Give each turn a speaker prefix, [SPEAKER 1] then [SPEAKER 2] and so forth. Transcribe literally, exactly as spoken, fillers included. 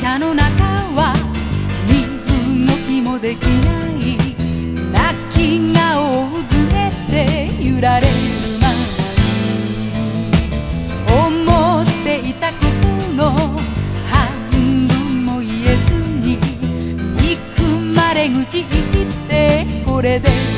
[SPEAKER 1] 車の中は身動きもできない、泣き顔をずれて揺られるままに、思っていたことの半分も言えずに、憎まれ口言ってこれで